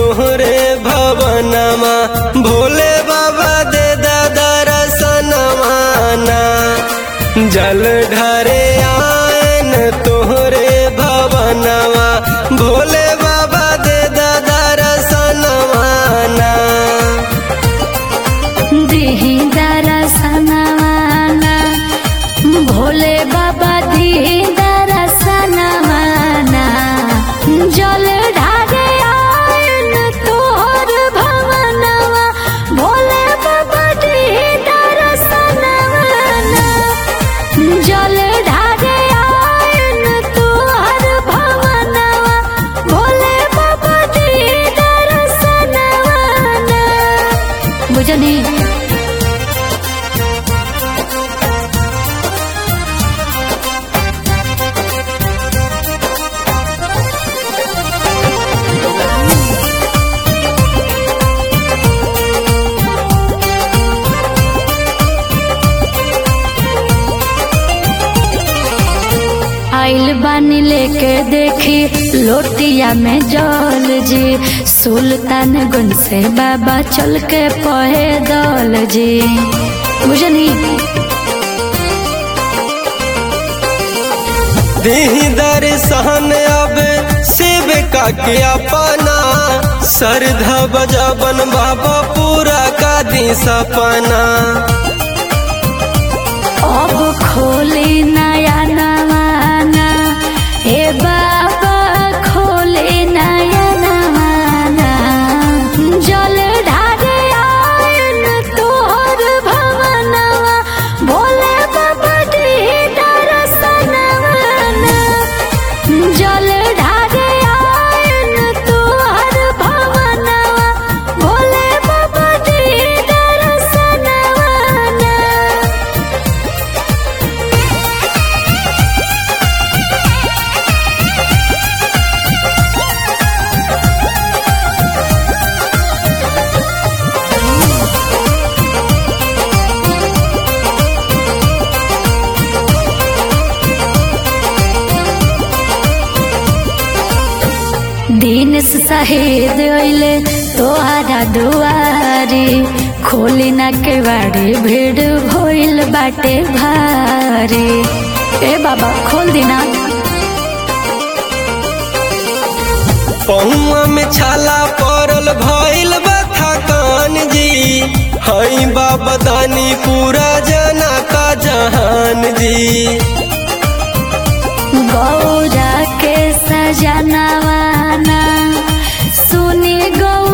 तोहरे भवनमा भोले बाबा दे दादा रसनमाना जल ढारे आयन तोहरे भवनमा भोले बाबा दे दादा रसनमाना दिही दरसनमाना भोले बाबा दिही दरसनमाना जल ढारे आयन तोहर भवनमा भोले बाबा दिही दरसनमाना जल ढारे आयन तोहर भवनमा भोले बाबा दिही दरसनमाना बुझनी। आइल बानी लेके देखी लोटिया में जल जी सुल्तानगंज से बाबा चल के पैदल जी बुझनी। दीही दर्शन अब शिव का के अपना श्रद्धा बजावन बाबा पूरा का दी सपना अब खोली नया नवाना ए बाबा खोली नया नवाना जल ढारे आयन तोहर भवनवा भोले बाबा दिही दरसनमाना जल ढारे आयन तोहर भवनवा भोले बाबा दिही दरसनमाना। दीनेश शहीद अइले तोहरा दुआरी खोली ना केवाड़ी भीड़ भइल बाटे भारी ए बाबा खोल दीना। पहुआ में छाला पड़ल भइल बथा कान जी हई बाबा दानी पूरा जना का जहान जी गौरा के सजनवाना सुनी गौ